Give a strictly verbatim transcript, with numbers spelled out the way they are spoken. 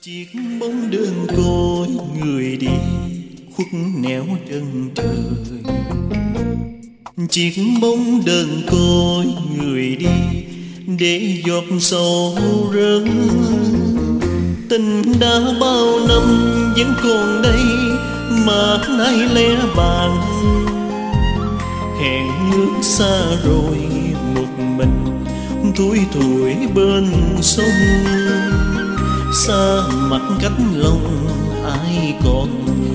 Chiếc bóng đơn côi người đi khuất nẻo chân trời. Chiếc bóng đơn côi người đi để giọt sầu rơi. Tình đã bao năm vẫn còn đây mà nay lẽ bàng. Hẹn ước xa rồi một mình thui thủi bên sông. Xa mặt cách lòng ai còn